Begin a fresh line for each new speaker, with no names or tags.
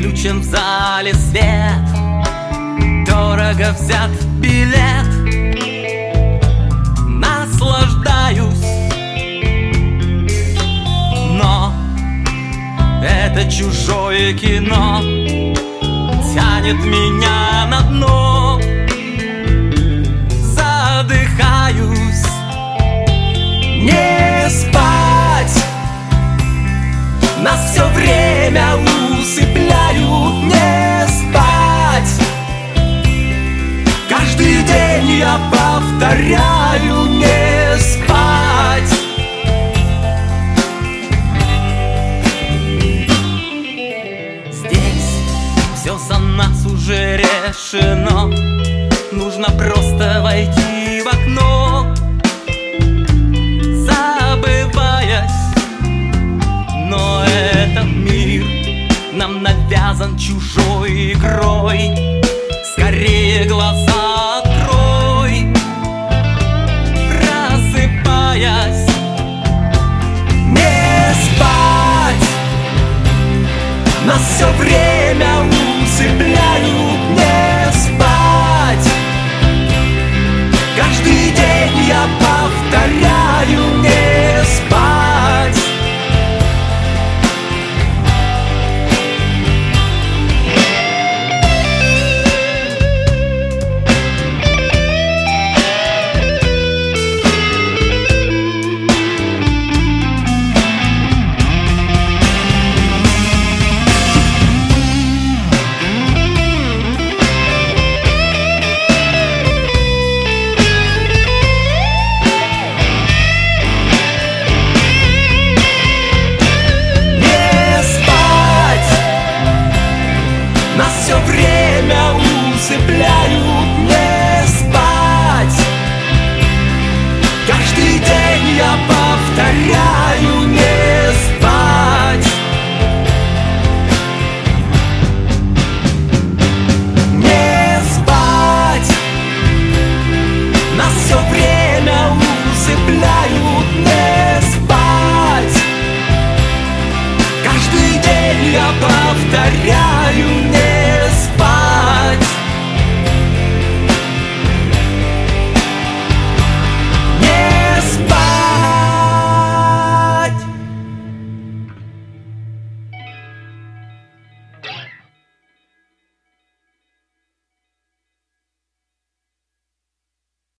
Выключен в зале свет, дорого взят билет. Наслаждаюсь, но это чужое кино тянет меня на дно. Задыхаюсь. Не спать, нас все время усыпляют. Не спать, каждый день я повторяю. Не спать. Здесь все за нас уже решено. Нужно просто войти в окно, забываясь. Но этот мир нам навязан чужой игрой. Скорее глаза открой, просыпаясь. Не спать, нас все время усыпляют. Не спать, каждый день я повторяю. Не